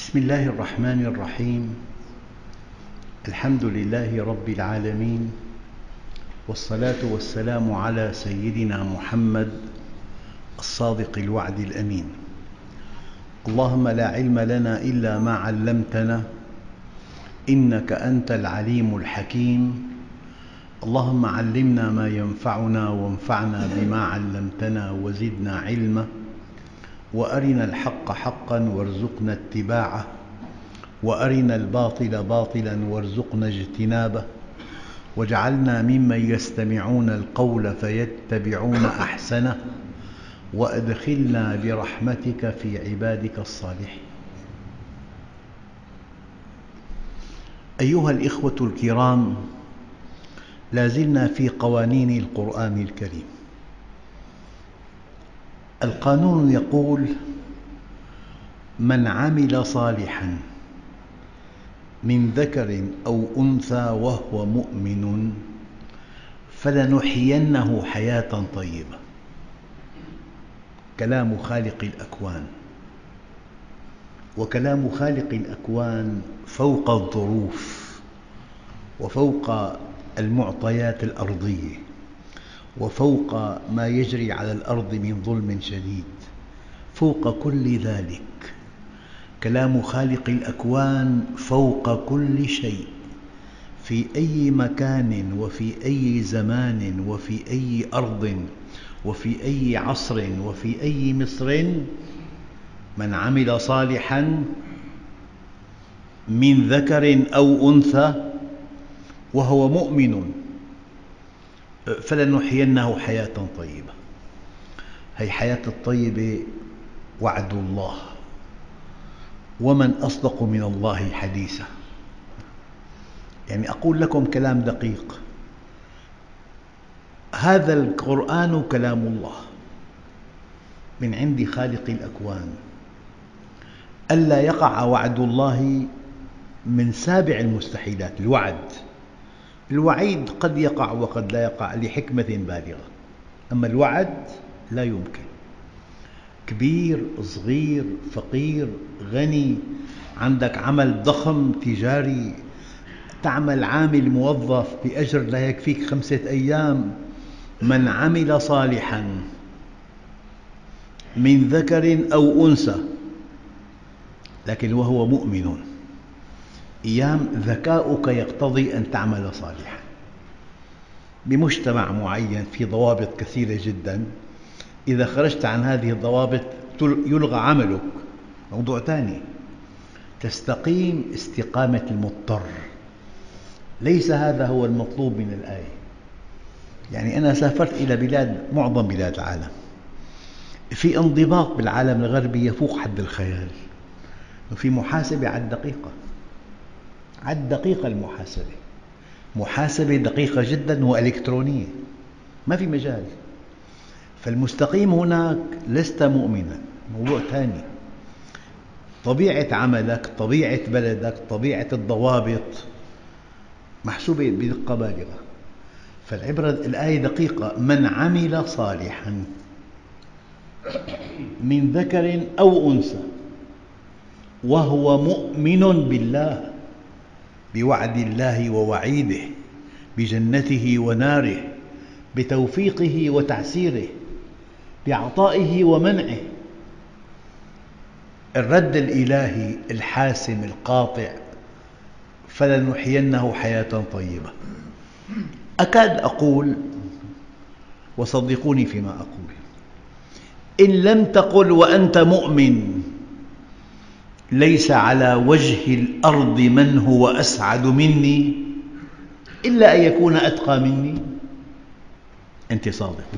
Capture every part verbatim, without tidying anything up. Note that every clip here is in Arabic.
بسم الله الرحمن الرحيم. الحمد لله رب العالمين، والصلاة والسلام على سيدنا محمد الصادق الوعد الأمين. اللهم لا علم لنا إلا ما علمتنا إنك أنت العليم الحكيم. اللهم علمنا ما ينفعنا وانفعنا بما علمتنا وزدنا علما، وأرنا الحق حقا وارزقنا اتباعه، وأرنا الباطل باطلا وارزقنا اجتنابه، واجعلنا ممن يستمعون القول فيتبعون أحسنه، وأدخلنا برحمتك في عبادك الصالحين. أيها الإخوة الكرام، لا زلنا في قوانين القرآن الكريم. القانون يقول: من عمل صالحاً من ذكر أو أنثى وهو مؤمن فلنحيينه حياة طيبة. كلام خالق الأكوان، وكلام خالق الأكوان فوق الظروف وفوق المعطيات الأرضية وفوق ما يجري على الأرض من ظلم شديد. فوق كل ذلك كلام خالق الأكوان فوق كل شيء، في أي مكان وفي أي زمان وفي أي أرض وفي أي عصر وفي أي مصر: من عمل صالحاً من ذكر أو أنثى وهو مؤمن فلنحيينه حياة طيبة. هذه الحياة الطيبة وعد الله، ومن أصدق من الله حديثا. يعني أقول لكم كلام دقيق، هذا القرآن كلام الله من عند خالق الأكوان. ألا يقع وعد الله من سابع المستحيلات. الوعد الوعيد قد يقع وقد لا يقع لحكمة بالغة، أما الوعد لا يمكن. كبير، صغير، فقير، غني، عندك عمل ضخم تجاري، تعمل عامل موظف بأجر لا يكفيك خمسة أيام. من عمل صالحاً من ذكر أو أنثى، لكن وهو مؤمن. أيام ذكاؤك يقتضي أن تعمل صالحاً. بمجتمع معين في ضوابط كثيرة جداً، إذا خرجت عن هذه الضوابط يلغى عملك، موضوع ثاني. تستقيم استقامة المضطر. ليس هذا هو المطلوب من الآية. يعني أنا سافرت إلى بلاد، معظم بلاد العالم، في انضباط بالعالم الغربي يفوق حد الخيال، وفي محاسبة على الدقيقة، على الدقيقة المحاسبة، محاسبة دقيقة جدا وإلكترونية، ما في مجال. فالمستقيم هناك لست مؤمنا، موضوع ثاني. طبيعة عملك، طبيعة بلدك، طبيعة الضوابط محسوبة بدقة بالغة. فالعبرة الآية دقيقة: من عمل صالحاً من ذكر أو أنثى وهو مؤمن بالله، بوعد الله ووعيده، بجنته وناره، بتوفيقه وتعسيره، بعطائه ومنعه. الرد الإلهي الحاسم القاطع: فلنحيينه حياة طيبة. أكاد أقول، وصدقوني فيما أقول، إن لم تقل وأنت مؤمن ليس على وجه الأرض من هو أسعد مني إلا أن يكون أتقى مني، أنت صادق.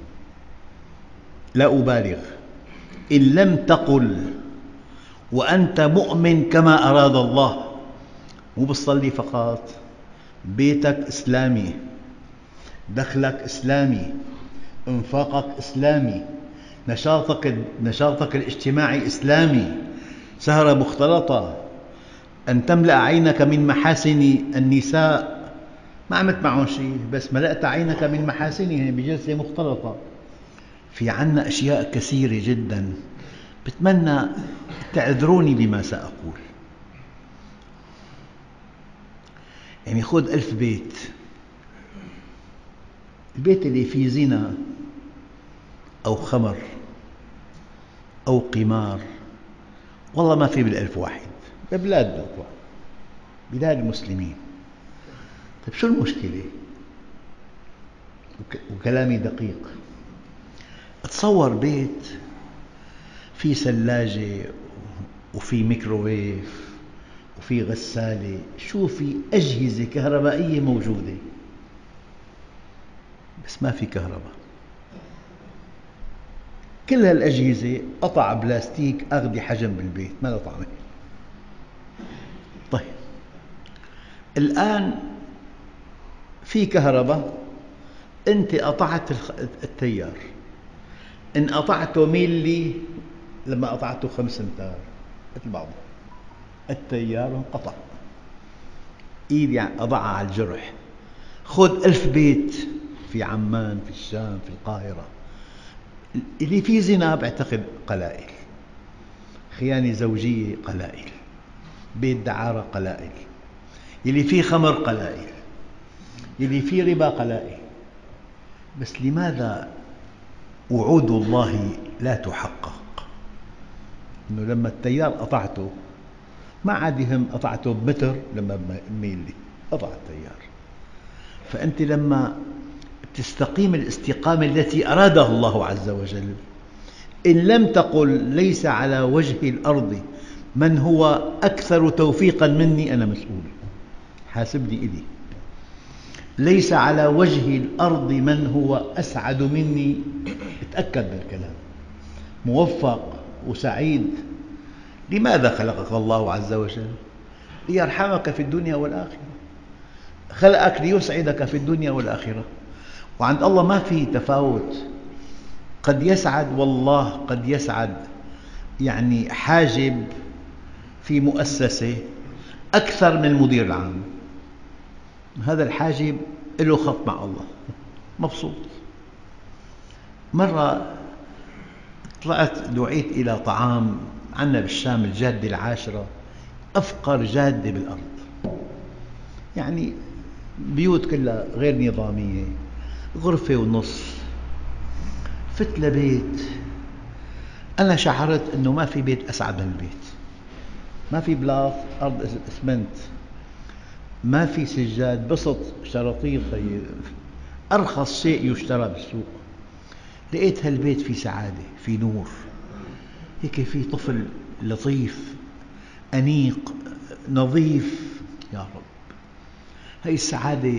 لا أبالغ. إن لم تقل وأنت مؤمن كما أراد الله، مو بتصلي فقط، بيتك إسلامي، دخلك إسلامي، انفاقك إسلامي، نشاطك, نشاطك الاجتماعي إسلامي، سهرة مختلطة، أن تملأ عينك من محاسن النساء، ما عملت معهم شيء بس ملأت عينك من محاسنهم بجلسة مختلطة. في عنا أشياء كثيرة جدا بتمنى تعذروني بما سأقول. يعني خذ ألف بيت، البيت اللي فيه زنا أو خمر أو قمار والله ما في بالألف واحد، ببلادنا بلاد المسلمين. طيب شو المشكلة؟ وكلامي دقيق. تصور بيت في ثلاجة وفي ميكروويف وفي غسالة، شو في أجهزة كهربائية موجودة، بس ما في كهرباء. كل هالأجهزة قطع بلاستيك أخذ حجم بالبيت ما له طعمة. طيب الآن في كهرباء، أنت قطعت التيار، إن قطعته ميلي لما قطعته خمس أمتار مثل بعضه، التيار انقطع، إيدي أضعها على الجرح. خذ ألف بيت في عمان، في الشام، في القاهرة، اللي فيه زنا بعتقد قلائل، خيانة زوجية قلائل، بيت دعارة قلائل، اللي فيه خمر قلائل، اللي فيه ربا قلائل. بس لماذا وعود الله لا تحقق؟ إنه لما التيار قطعته ما عاد يهم قطعته بمتر لما بميلي، قطع التيار. فأنت لما تستقيم الاستقامة التي أرادها الله عز وجل، إن لم تقل ليس على وجه الأرض من هو أكثر توفيقا مني أنا مسؤول، حاسبني إلي. ليس على وجه الأرض من هو أسعد مني، اتأكد من الكلام، موفق وسعيد. لماذا خلقك الله عز وجل؟ ليرحمك في الدنيا والآخرة، خلقك ليسعدك في الدنيا والآخرة. وعند الله ما في تفاوت، قد يسعد والله قد يسعد يعني حاجب في مؤسسة أكثر من المدير العام، هذا الحاجب له خط مع الله مبسوط. مرة طلعت دعيت إلى طعام عندنا بالشام، الجادة العاشرة، أفقر جادة بالأرض، يعني بيوت كلها غير نظامية، غرفة ونصف. فت لبيت، أنا شعرت أنه ما في بيت أسعد من البيت، ما في بلاط، أرض إسمنت، ما في سجاد، بسط شراطيط، أرخص شيء يشترى بالسوق. لقيت هالبيت في سعادة، في نور، هيك في طفل لطيف أنيق نظيف. يا رب، هذه السعادة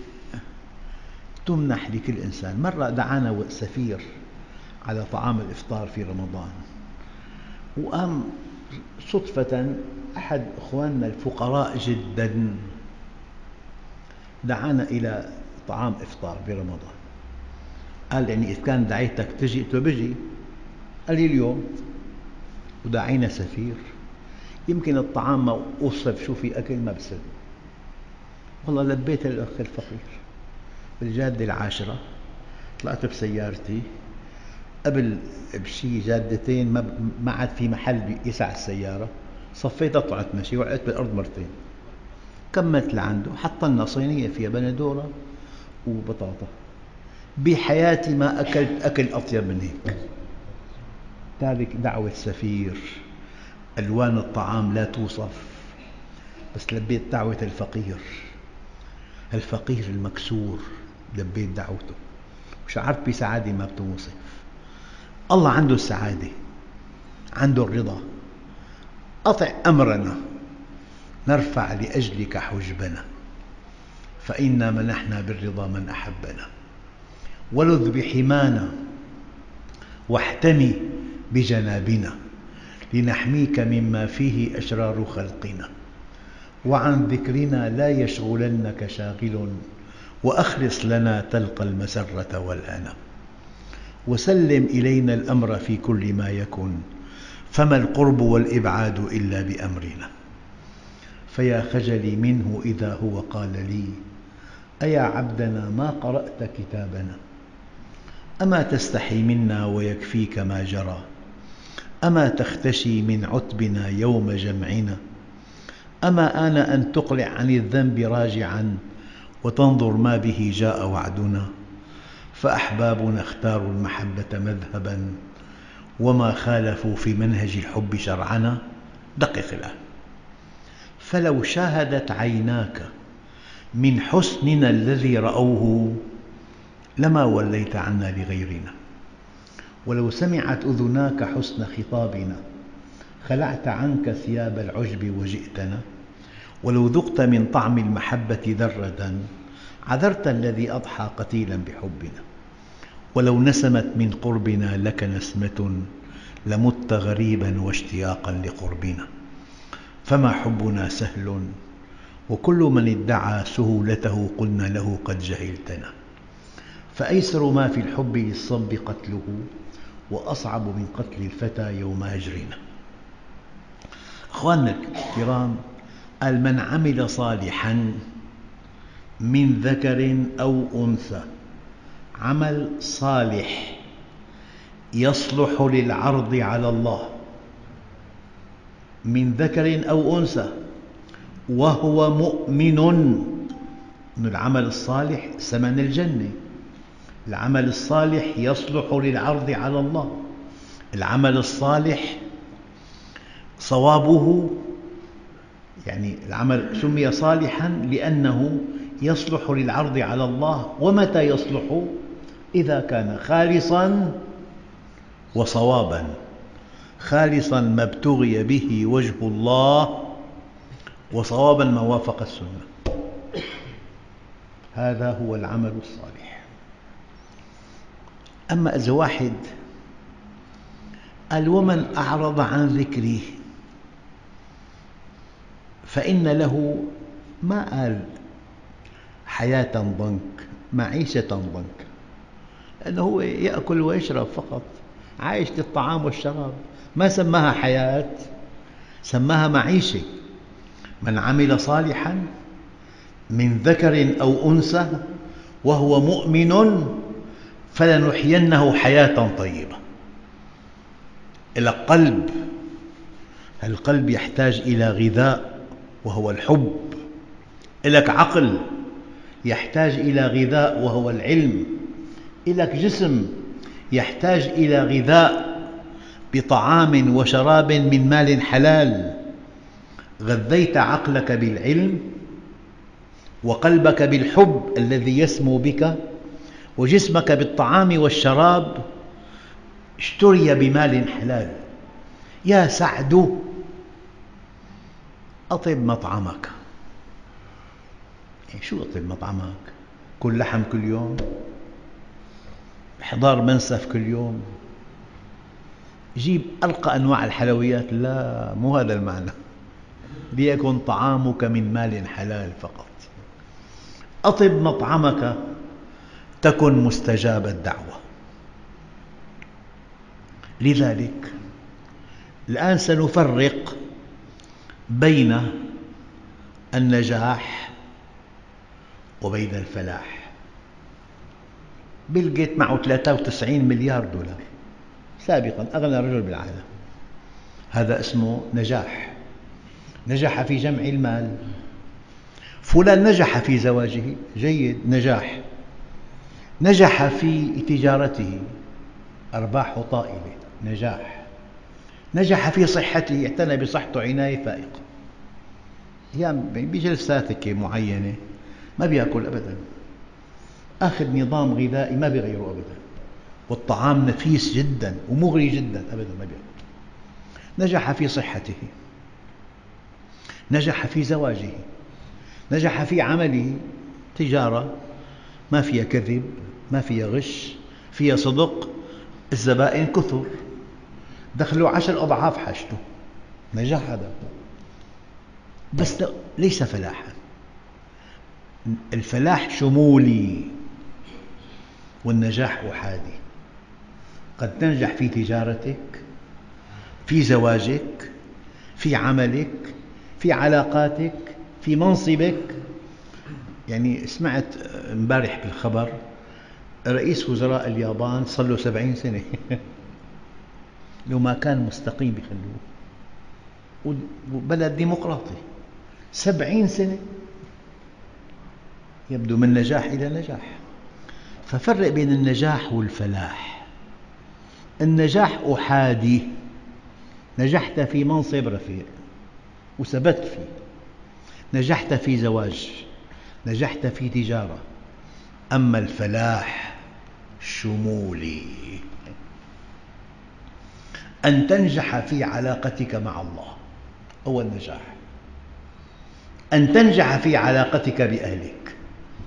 تمنح لكل إنسان. مرة دعانا سفير على طعام الإفطار في رمضان، وقام صدفة أحد أخواننا الفقراء جدا دعانا إلى طعام إفطار برمضان. قال يعني إذا كان دعيتك تجي؟ قلت له بجي. قال لي اليوم وداعينا سفير، يمكن الطعام ما أوصف شو في أكل ما بصدق. والله لبيت الأخ الفقير بالجادة العاشرة، طلعت بسيارتي، قبل بشي جادتين ما عاد في محل يسع السيارة، صفيتها طلعت مشي، وقعت بالأرض مرتين. كملت لعنده، حط لنا صينية فيها بندورة وبطاطا. بحياتي ما أكلت أكل أطيب من هيك. ذلك دعوة سفير، ألوان الطعام لا توصف، بس لبيت دعوة الفقير، الفقير المكسور لبيت دعوته، وشعرت بسعادة ما بتوصف. الله عنده السعادة، عنده الرضا. أطع أمرنا نرفع لأجلك حجبنا، فإنا منحنا بالرضا من أحبنا. ولذ بحمانا واحتمي بجنابنا، لنحميك مما فيه أشرار خلقنا. وعن ذكرنا لا يشغلنك شاغل، وأخلص لنا تلقى المسرة والهنا. وسلم إلينا الأمر في كل ما يكن، فما القرب والإبعاد إلا بأمرنا. فيا خجلي منه إذا هو قال لي: أيا عبدنا ما قرأت كتابنا؟ أما تستحي منا ويكفيك ما جرى؟ أما تختشي من عتبنا يوم جمعنا؟ أما آن أن تقلع عن الذنب راجعا وتنظر ما به جاء وعدنا؟ فأحبابنا اختاروا المحبة مذهبا وما خالفوا في منهج الحب شرعنا. دقق الآن. فلو شاهدت عيناك من حسننا الذي رأوه لما وليت عنا لغيرنا، ولو سمعت أذناك حسن خطابنا خلعت عنك ثياب العجب وجئتنا، ولو ذقت من طعم المحبة ذرة عذرت الذي أضحى قتيلا بحبنا، ولو نسمت من قربنا لك نسمة لمت غريبا واشتياقا لقربنا. فما حبنا سهل وكل من ادعى سهولته قلنا له قد جهلتنا، فأيسر ما في الحب للصب قتله وأصعب من قتل الفتى يوم هجرنا. أخواننا الكرام، قال من عمل صالحا من ذكر أو أنثى، عمل صالح يصلح للعرض على الله من ذكر أو أنثى وهو مؤمن. من العمل الصالح ثمن الجنة. العمل الصالح يصلح للعرض على الله. العمل الصالح صوابه، يعني العمل سمي صالحا لأنه يصلح للعرض على الله. ومتى يصلح؟ إذا كان خالصا وصوابا. خالصا ما ابتغي به وجه الله، وصوابا ما وافق السنة. هذا هو العمل الصالح. أما إذا واحد قال ومن أعرض عن ذكري فإن له، ما قال حياة ضنك، معيشة ضنك، لأنه هو يأكل ويشرب فقط، عايش للطعام والشراب، ما سماها حياة، سماها معيشة. من عمل صالحا من ذكر أو أنثى وهو مؤمن فلنحيينه حياة طيبة. إلى قلب، القلب يحتاج إلى غذاء وهو الحب. إلك عقل يحتاج إلى غذاء وهو العلم. إلك جسم يحتاج إلى غذاء بطعام وشراب من مال حلال. غذيت عقلك بالعلم وقلبك بالحب الذي يسمو بك وجسمك بالطعام والشراب، اشتري بمال حلال. يا سعد أطب مطعمك. يعني شو أطب مطعمك؟ كل لحم كل يوم، إحضار منسف كل يوم، جيب أرقى أنواع الحلويات. لا، مو هذا المعنى. ليكن طعامك من مال حلال فقط. أطب مطعمك تكن مستجاب الدعوة. لذلك الآن سنفرق بين النجاح وبين الفلاح. بيل غيت معه ثلاثة وتسعين مليار دولار، سابقا أغنى رجل بالعالم. هذا اسمه نجاح. نجح في جمع المال. فلان نجح في زواجه، جيد، نجاح. نجح في تجارته، أرباحه طائلة، نجاح. نجح في صحته، اعتنى بصحته عناية فائقة. أيام بجلسات معينة ما بيأكل أبدا، أخذ نظام غذائي ما بيغيره أبدا، والطعام نفيس جدا ومغري جدا، أبدا ما بيأكل. نجح في صحته، نجح في زواجه، نجح في عمله، تجارة ما فيها كذب، ما فيها غش، فيها صدق، الزبائن كثر، دخلوا عشر أضعاف حاجته. نجاح هذا، بس ليس فلاحا. الفلاح شمولي والنجاح أحادي. قد تنجح في تجارتك، في زواجك، في عملك، في علاقاتك، في منصبك. يعني سمعت امبارح بالخبر رئيس وزراء اليابان صار له سبعين سنة لو ما كان مستقيم بيخلوه. وبلد ديمقراطي سبعين سنة، يبدو من نجاح إلى نجاح. ففرق بين النجاح والفلاح. النجاح أحادي، نجحت في منصب رفيع وثبت فيه، نجحت في زواج، نجحت في تجارة. أما الفلاح شمولي، أن تنجح في علاقتك مع الله هو النجاح، أن تنجح في علاقتك بأهلك.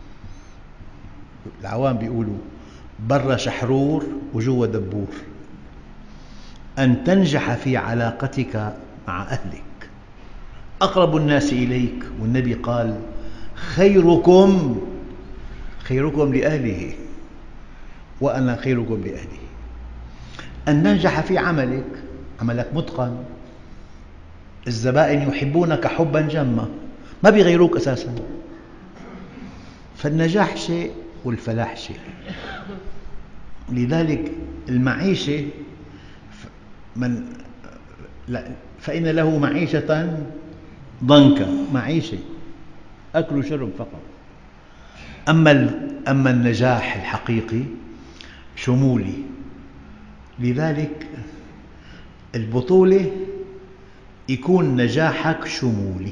العوام بيقولوا برا شحرور وجوا دبور. أن تنجح في علاقتك مع أهلك، أقرب الناس إليك، والنبي قال خيركم خيركم لأهله وأنا خيركم لأهلي. أن تنجح في عملك، عملك متقن، الزبائن يحبونك حبا جما، ما بيغيروك أساسا. فالنجاح شيء والفلاح شيء. لذلك المعيشة من فإن له معيشة ضنكا، معيشة أكل وشرب فقط. أما أما النجاح الحقيقي شمولي. لذلك البطولة يكون نجاحك شمولي،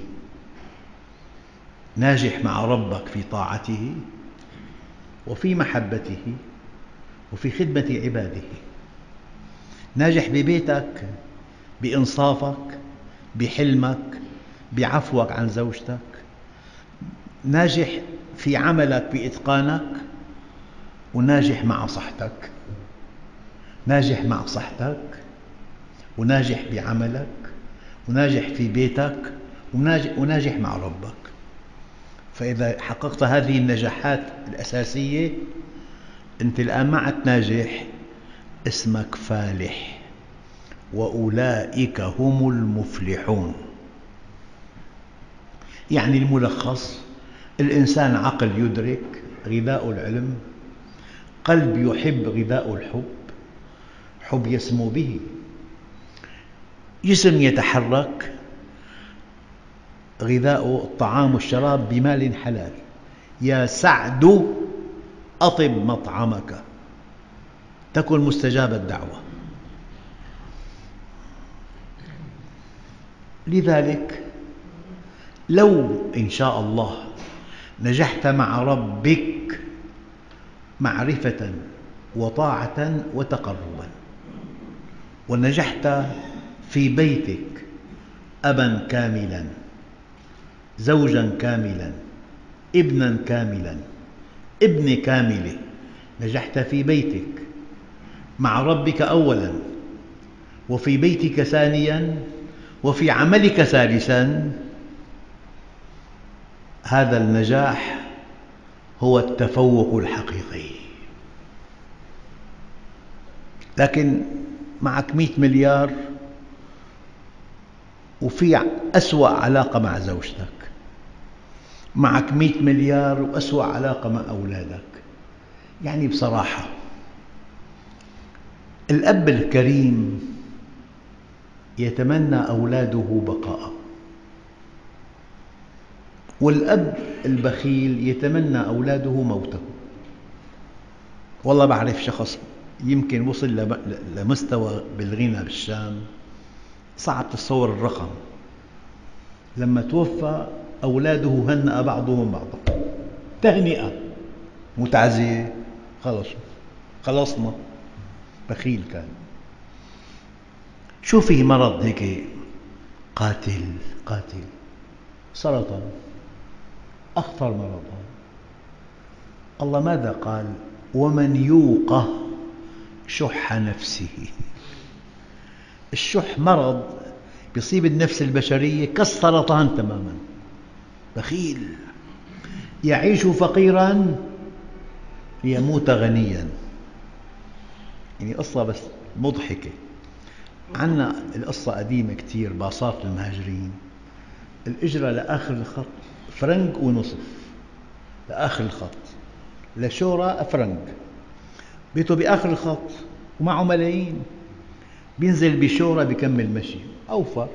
ناجح مع ربك في طاعته وفي محبته وفي خدمة عباده، ناجح ببيتك بإنصافك، بحلمك، بعفوك عن زوجتك، ناجح في عملك بإتقانك، وناجح مع صحتك، ناجح مع صحتك وناجح بعملك وناجح في بيتك وناجح مع ربك. فإذا حققت هذه النجاحات الأساسية أنت الآن ما عدت ناجح، اسمك فالح، وأولئك هم المفلحون. يعني الملخص: الإنسان عقل يدرك، غذاء العلم، قلب يحب، غذاء الحب، حب يسمو به، جسم يتحرك، غذاء الطعام والشراب بمال حلال. يا سعد أطب مطعمك تكن مستجاب الدعوة. لذلك لو إن شاء الله نجحت مع ربك معرفة وطاعة وتقربا، ونجحت في بيتك أبا كاملا، زوجا كاملا، ابنا كاملا، ابن كاملة، نجحت في بيتك مع ربك أولا، وفي بيتك ثانيا، وفي عملك ثالثا، هذا النجاح هو التفوق الحقيقي. لكن معك مئة مليار وفي أسوأ علاقة مع زوجتك، معك مئة مليار وأسوأ علاقة مع أولادك، يعني بصراحة الأب الكريم يتمنى أولاده بقاء، والأب البخيل يتمنى أولاده موته. والله بعرف شخص يمكن وصل لمستوى بالغنى بالشام صعب تتصور الرقم، لما توفى أولاده هنأ بعضهم بعضا، تهنئة متعزية، خلص خلصنا. بخيل كان. شو في مرض هيك قاتل قاتل، سرطان، أخطر مرض. الله ماذا قال؟ ومن يوق شح نفسه. الشح مرض يصيب النفس البشرية كالسرطان تماما. بخيل يعيش فقيرا ليموت غنيا. يعني قصة بس مضحكة. عندنا القصة قديمة كتير، باصات المهاجرين، الإجرة لآخر الخط فرنك ونصف، لآخر الخط، لشورى فرنك، بيته بآخر الخط ومعه ملايين، بينزل بشورة بيكمل مشي أوفر.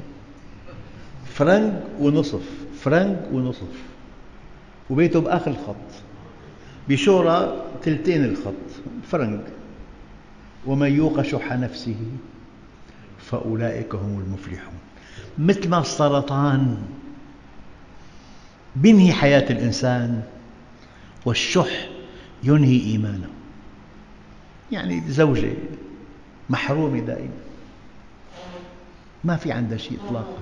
فرنك ونصف، فرنك ونصف، وبيته بآخر الخط. بشورة ثلثين الخط، فرنك. ومن يوق شح نفسه فأولئك هم المفلحون. مثل ما السرطان بينهي حياة الإنسان، والشح ينهي إيمانه. يعني زوجة محرومة دائما، ما في عندها شيء إطلاقا.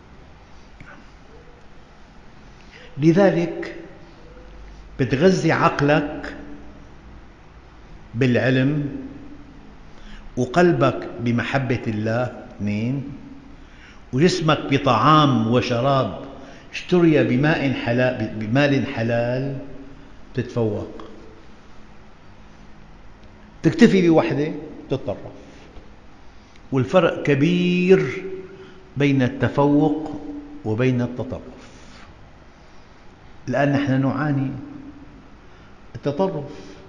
لذلك بتغذي عقلك بالعلم، وقلبك بمحبة الله، اثنين، وجسمك بطعام وشراب اشتري بماء حلال بمال حلال، تتفوق. تكتفي بوحدة تتطرف. والفرق كبير بين التفوق وبين التطرف، الآن نحن نعاني التطرف.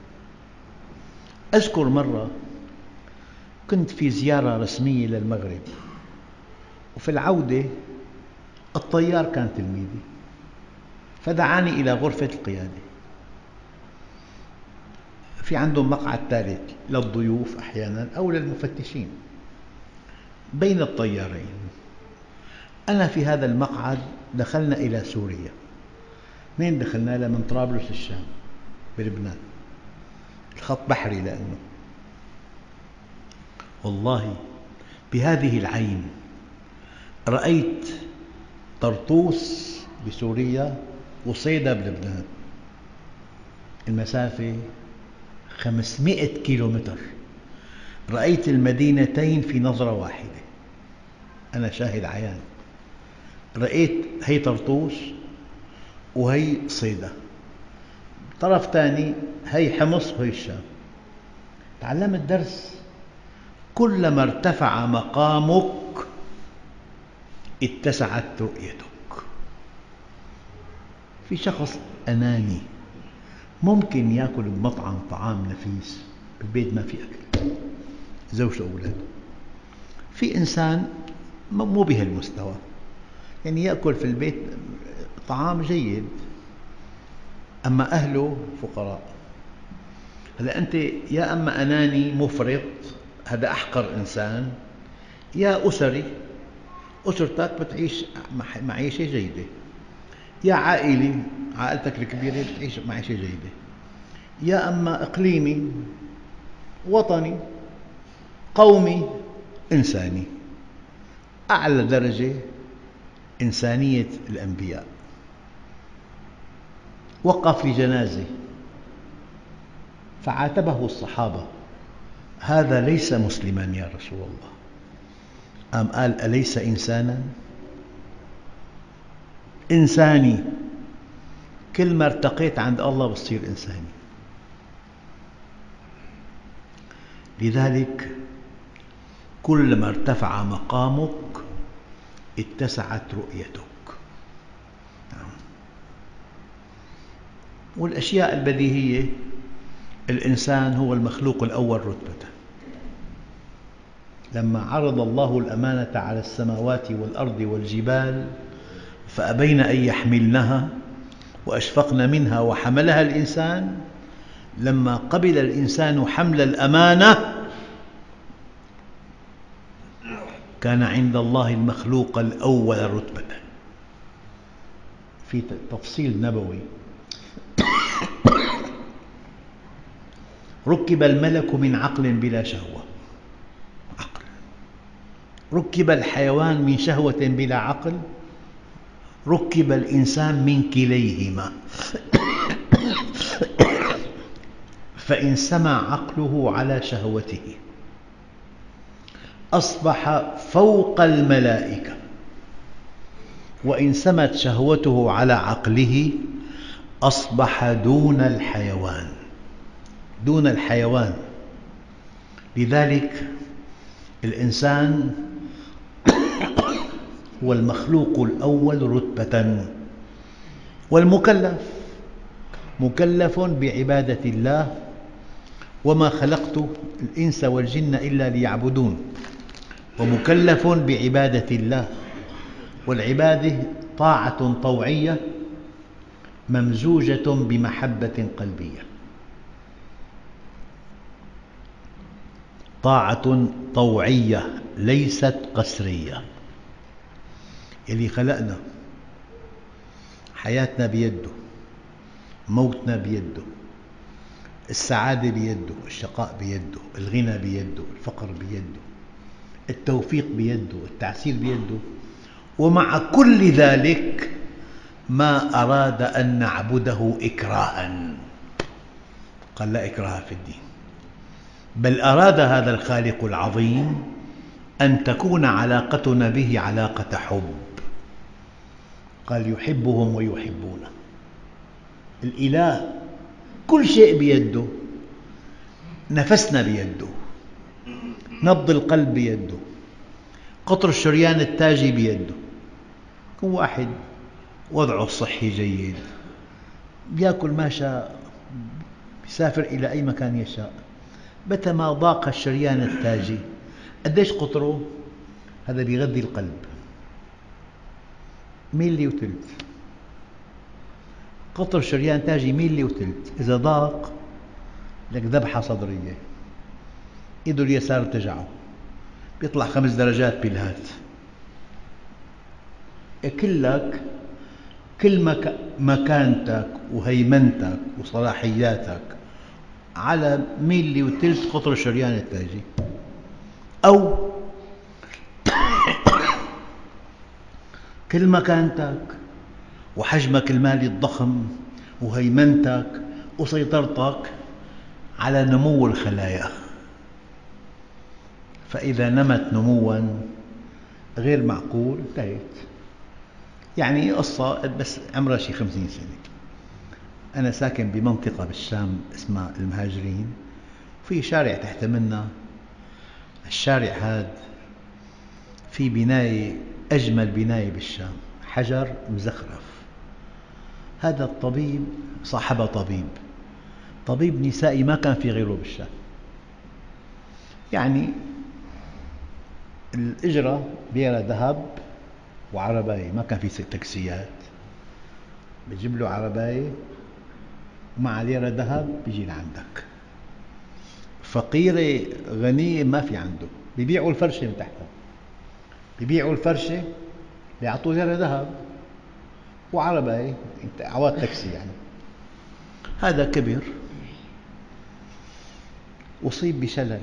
أذكر مرة كنت في زيارة رسمية للمغرب، وفي العودة الطيار كان تلميذي، فدعاني إلى غرفة القيادة. في عندهم مقعد ثالث للضيوف أحيانا أو للمفتشين بين الطيارين. أنا في هذا المقعد دخلنا إلى سوريا. من دخلنا لها؟ من طرابلس الشام بلبنان، الخط بحري. لأنه والله بهذه العين رأيت طرطوس بسوريا وصيدا بلبنان، المسافة خمسمئة كيلومتر. رأيت المدينتين في نظرة واحدة، أنا شاهد عيان. رأيت هي طرطوس وهي صيدا، طرف ثاني هي حمص وهي الشام. تعلمت درس: كلما ارتفع مقامك اتسعت رؤيتك. في شخص أناني ممكن يأكل بمطعم طعام نفيس، بالبيت ما في أكل، زوجته وأولاده. في إنسان مو بهالمستوى، يعني يأكل في البيت طعام جيد، أما أهله فقراء. هلأ أنت يا أما أناني مفرط، هذا أحقر إنسان، يا أسري، أسرتك بتعيش معيشة جيدة، يا عائلي، عائلتك الكبيرة بتعيش معيشة جيدة، يا أما إقليمي، وطني، قومي، إنساني. أعلى درجة إنسانية الأنبياء. وقف لجنازة فعاتبه الصحابة: هذا ليس مسلما يا رسول الله. قام قال: أليس إنسانا؟ إنساني. كل ما ارتقيت عند الله بتصير إنساني. لذلك كلما ارتفع مقامك اتسعت رؤيتك. والأشياء البديهية، الإنسان هو المخلوق الأول رتبة. لما عرض الله الأمانة على السماوات والأرض والجبال فأبين أن يحملنها وأشفقن منها وحملها الإنسان، لما قبل الإنسان حمل الأمانة كان عند الله المخلوق الأول رتبة. في تفصيل نبوي: ركب الملك من عقل بلا شهوة، عقل. ركب الحيوان من شهوة بلا عقل، ركب الإنسان من كليهما. فإن سمع عقله على شهوته أصبح فوق الملائكة، وإن سمت شهوته على عقله أصبح دون الحيوان، دون الحيوان. لذلك الإنسان هو المخلوق الأول رتبة، والمكلف مكلف بعبادة الله: وما خلقت الإنس والجن إلا ليعبدون. ومكلف بعبادة الله، والعبادة طاعة طوعية ممزوجة بمحبة قلبية. طاعة طوعية ليست قسرية. يلي خلقنا حياتنا بيده، موتنا بيده، السعادة بيده، الشقاء بيده، الغنى بيده، الفقر بيده، التوفيق بيده، التعسير بيده، ومع كل ذلك ما أراد أن نعبده إكراها. قال لا إكراه في الدين، بل أراد هذا الخالق العظيم أن تكون علاقتنا به علاقة حب. قال يحبهم ويحبونه. الإله كل شيء بيده، نفسنا بيده، نبض القلب بيده، قطر الشريان التاجي بيده. كل واحد وضعه الصحي جيد، يأكل ما شاء، يسافر إلى أي مكان يشاء. متى ما ضاق الشريان التاجي، قديش قطره؟ هذا بيغذي القلب ميلي وثلث. قطر شريان تاجي ميلي وثلث، إذا ضاق لك ذبحة صدرية، إيده اليسار تجعه، بيطلع خمس درجات بالهات. كلك كل مك... مكانتك وهيمنتك وصلاحياتك على ميلي وثلث قطر الشريان التاجي، أو كل مكانتك وحجمك المالي الضخم وهيمنتك وسيطرتك على نمو الخلايا. فإذا نمت نمواً غير معقول انتهت. يعني قصة بس عمرها شي خمسين سنة. أنا ساكن بمنطقة بالشام اسمها المهاجرين، في شارع تحت منا. الشارع هذا في بناية أجمل بناية بالشام، حجر مزخرف. هذا الطبيب صاحبها طبيب طبيب نسائي ما كان في غيره بالشام. يعني الإجرة بيرة ذهب وعرباية، ما كان في تاكسيات، بيجيب له عرباية ومع ليرة ذهب بيجي لعندك. فقيرة غنية ما في عنده، بيبيعوا الفرشة من تحتها، بيبيعوا الفرشة بيعطوه ليرة ذهب وعرباية عواد تاكسي. يعني هذا كبر، أصيب بشلل،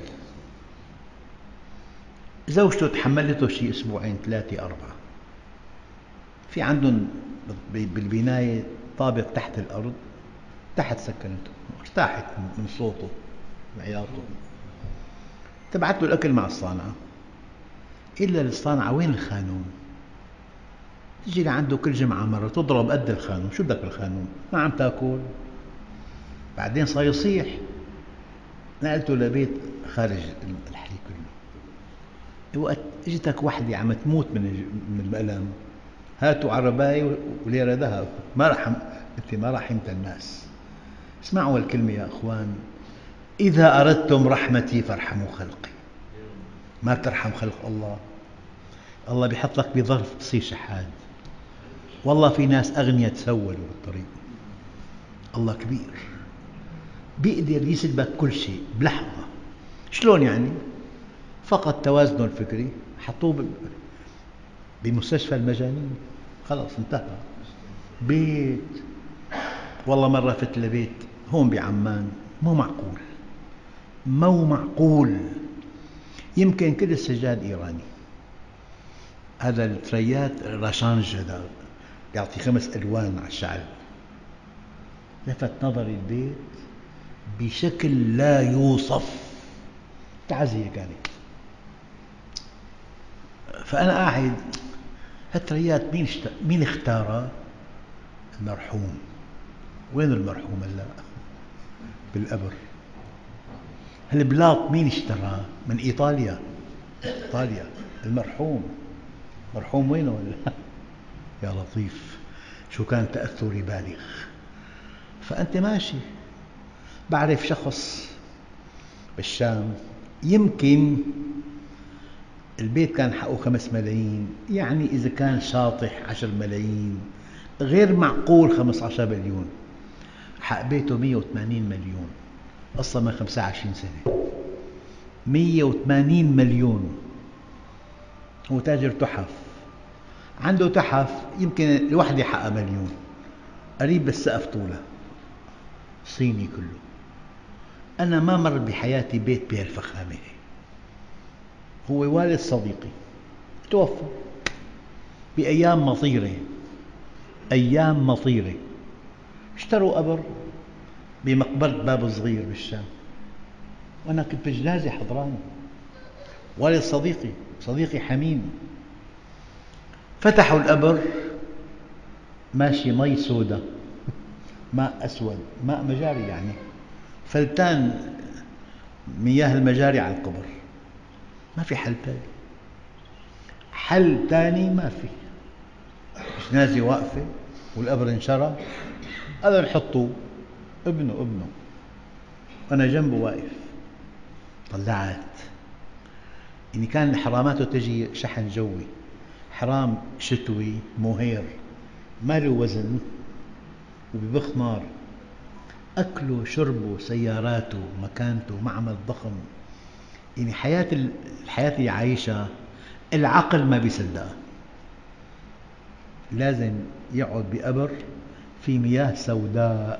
زوجته تحملته شيء أسبوعين ثلاثة أربعة. في عندهم بالبناية طابق تحت الأرض، تحت سكنته، ارتاحت من صوته وعياطه. تبعت له الأكل مع الصانعة، إلا الصانعة وين الخانوم؟ تجي لعنده كل جمعة مرة تضرب قد الخانوم. شو بدك بالخانوم؟ ما عم تاكل. بعدين صار يصيح. نقلته لبيت خارج الحي كله. وقت اجتك وحدة عم تموت من الألم، هاتوا عرباية وليرة ذهب. ما رحم أنت، ما رحمت الناس. اسمعوا الكلمة يا أخوان: إذا أردتم رحمتي فارحموا خلقي. ما بترحم خلق الله، الله بيحط لك بظرف تصير شحاد. والله في ناس أغنياء تسولوا بالطريق. الله كبير، بيقدر يسلبك كل شيء بلحظة. شلون يعني؟ فقط توازنه الفكري، حطوه بمستشفى المجانين، خلاص انتهى. بيت، والله مرة فت لبيت هون بعمان، مو معقول مو معقول يمكن كل السجاد إيراني. هذا التريات راشانج، هذا يعطي خمس ألوان على الشعل. لفت نظري البيت بشكل لا يوصف، تعزية كانت. فأنا قاعد، هالتريات مين, اشت... مين اختارها؟ المرحوم. وين المرحوم هلا؟ بالقبر. هالبلاط مين اشتراه؟ من إيطاليا. إيطاليا. المرحوم مرحوم وينه ولا؟ يا لطيف، شو كان تأثري بالغ. فأنت ماشي. بعرف شخص بالشام يمكن البيت كان حقه خمس ملايين، يعني إذا كان شاطح عشر ملايين، غير معقول خمسة عشر مليون. حق بيته مئة وثمانين مليون، قصة من خمسة وعشرين سنة. مئة وثمانين مليون. هو تاجر تحف، عنده تحف يمكن الوحدة حقها مليون، قريب بالسقف طولها، صيني كله. أنا ما مر بحياتي بيت بهالفخامة. هو والد صديقي توفى بأيام مطيرة، أيام مطيرة. اشتروا قبر بمقبرة باب صغير بالشام، وأنا كنت بجنازة حضران. والد صديقي، صديقي حميم. فتحوا القبر، ماشي مي سوداء، ماء أسود، ماء مجاري، يعني فلتان مياه المجاري على القبر. ما في حل ثاني، حل ثاني ما في. جنازة واقفة والقبر انشرى، قالوا نحطوه، ابنه ابنه أنا جنبه واقف. طلعت، يعني كان حراماته تجي شحن جوي، حرام شتوي مهير، ما له وزن وببخ نار. أكله شربه سياراته مكانته معمل ضخم. يعني حياة الحياة اللي عايشها العقل ما بيصدقها. لازم يقعد بقبر في مياه سوداء.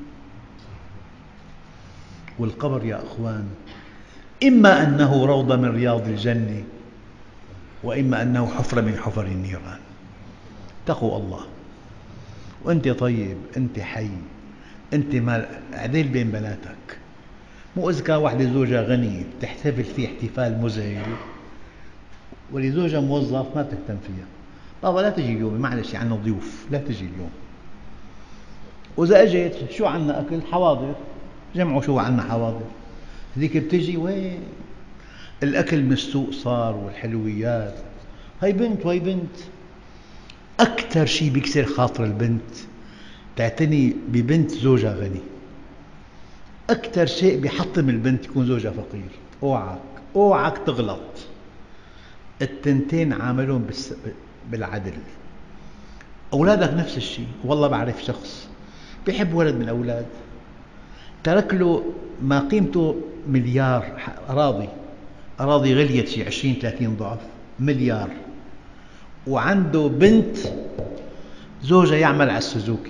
والقبر يا أخوان إما أنه روضة من رياض الجنة، وإما أنه حفرة من حفر النيران. اتقوا الله. وأنت طيب، أنت حي، أنت مال، عدل بين بناتك. مو إذا كان واحدة زوجها غني تحتفل فيه احتفال مذهل، ولزوجها موظف ما تهتم فيها. بابا لا تجي اليوم، معلش عنا ضيوف، لا تجي اليوم. وإذا أجت شو عنا أكل؟ حواضر. جمعوا شو عنا حواضر. هذيك بتجي وين؟ الأكل من السوق صار والحلويات. هاي بنت وهي بنت. أكثر شيء بيكسر خاطر البنت تعتني ببنت زوجها غني. أكثر شيء بيحطم البنت يكون زوجها فقير. اوعك اوعك تغلط. التنتين عاملون بالعدل. أولادك نفس الشيء. والله بعرف شخص بيحب ولد من الأولاد، ترك له ما قيمته مليار أراضي، أراضي غليت شيء عشرين ثلاثين ضعف، مليار. وعنده بنت زوجها يعمل على السوزوكي.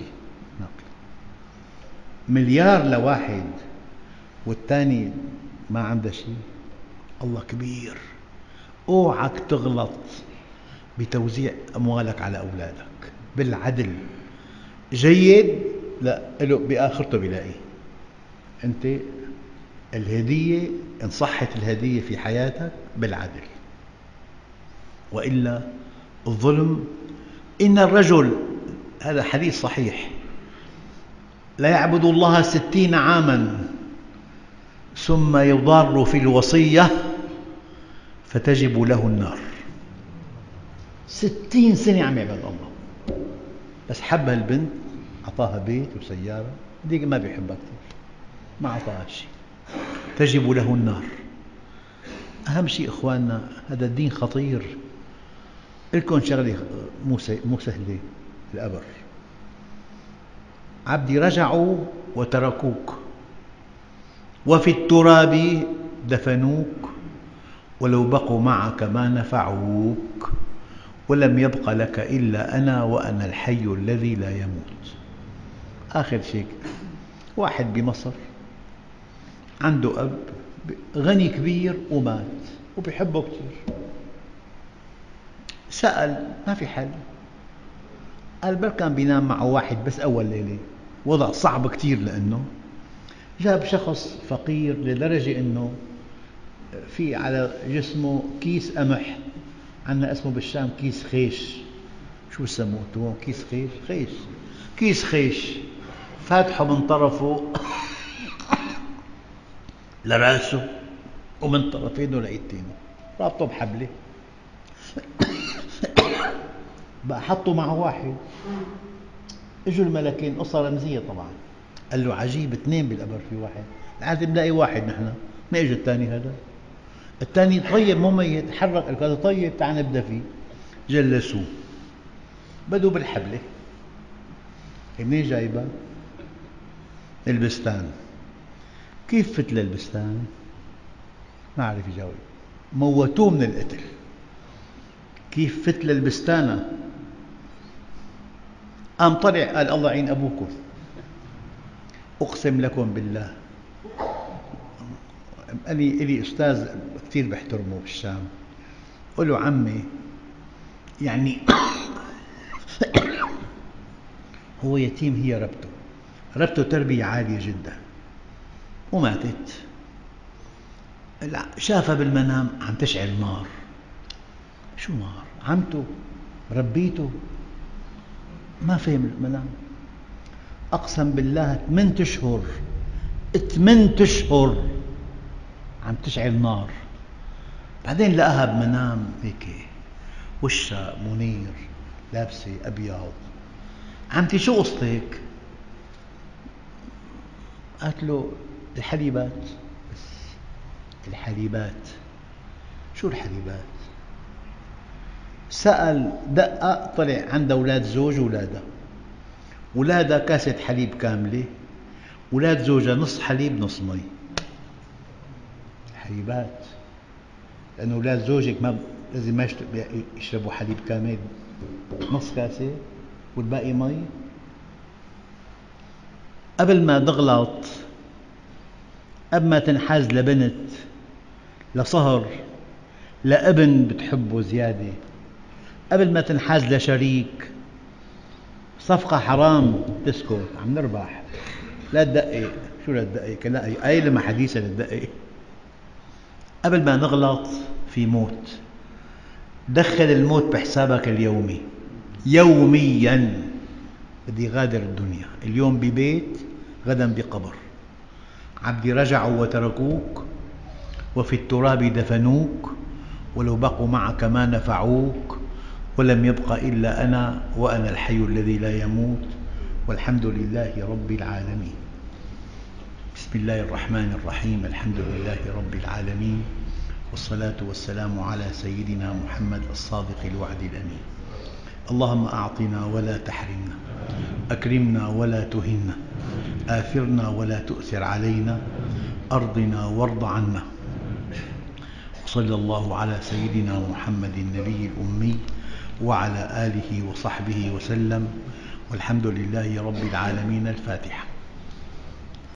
مليار لواحد والثاني ما عنده شيء. الله كبير. اوعك تغلط بتوزيع أموالك على أولادك بالعدل. جيد؟ لا، له بآخرته بيلاقي. أنت الهدية إن صحت الهدية في حياتك بالعدل، وإلا الظلم. إن الرجل، هذا حديث صحيح، لا يعبد الله ستين عاما ثم يضار في الوصية فتجب له النار. ستين سنة عم يعبد الله، بس حبها البنت، أعطاها بيت وسيارة، ديك ما بيحبها كثير، ما أعطاها شيء، تجب له النار. أهم شيء إخواننا، هذا الدين خطير. لكم شغلة مو سهلة. القبر، عبدي رجعوا وتركوك، وفي التراب دفنوك، ولو بقوا معك ما نفعوك، ولم يبق لك إلا أنا وأنا الحي الذي لا يموت. آخر شيء، واحد بمصر عنده أب غني كبير ومات وبيحبه كثير. سأل، ما في حل. قال بل كان بينام معه واحد بس أول ليلة. وضع صعب كثير، لأنه جاب شخص فقير لدرجة أنه في على جسمه كيس قمح، عندنا اسمه بالشام كيس خيش. شو سموه؟ كيس خيش. خيش كيس خيش، فاتحه من طرفه لراسه ومن طرفينه لإيدتينه، رابطه بحبلة. بقى حطوا معه واحد، اجوا الملكين، قصة رمزية طبعا. قال له عجيب، اثنين بالقبر في واحد، لازم نلاقي واحد نحن، ما اجى الثاني هذا. الثاني طيب مو ميت، حرك قال هذا طيب تعال نبدأ فيه. جلسوه بدوا بالحبلة. منين جايبها؟ البستان. كيف فت للبستان؟ ما عرف يجاوب. موتوه من القتل. كيف فت للبستانة؟ قام طلع قال الله يعين أبوكم، أقسم لكم بالله. أني إلي أستاذ كثير بحترمه بالشام، قل له عمي يعني هو يتيم، هي ربته ربته تربية عالية جدا، وماتت. شافها بالمنام عم تشعل نار. شو نار؟ عمته ربيته ما فهم المنام. أقسم بالله ثمانية أشهر ثمانية أشهر عم تشعل نار. بعدين لقاها بمنام هيك وشها منير، لابسة أبيض. عمتي شو قصتك؟ قالت له الحليبات. بس الحليبات؟ شو الحليبات؟ سأل دقق طلع عندها أولاد زوج وولادها. أولادها كاسة حليب كاملة، أولاد زوجها نص حليب نص مي. حليبات، لأنه أولاد زوجك ما لازم ما يشربوا حليب كامل، نص كاسة والباقي مي. قبل ما تغلط، قبل ما تنحاز لبنت، لصهر، لابن بتحبه زيادة، قبل ما تنحاز لشريك، صفقة حرام، تسكت عم نربح. لا تدقق. شو لا تدقق؟ لا أي لما حديثة لا تدقق. قبل ما نغلط في موت. دخل الموت بحسابك اليومي، يومياً. بدي غادر الدنيا اليوم ببيت، غدا بقبر. عبدي رجعوا وتركوك، وفي التراب دفنوك، ولو بقوا معك ما نفعوك، ولم يبق إلا أنا، وأنا الحي الذي لا يموت، والحمد لله رب العالمين. بسم الله الرحمن الرحيم. الحمد لله رب العالمين، والصلاة والسلام على سيدنا محمد الصادق الوعد الأمين. اللهم أعطنا ولا تحرمنا، أكرمنا ولا تهنا، آثرنا ولا تؤثر علينا، أرضنا وارض عنا. وصلى الله على سيدنا محمد النبي الأمي وعلى آله وصحبه وسلم، والحمد لله رب العالمين. الفاتحة.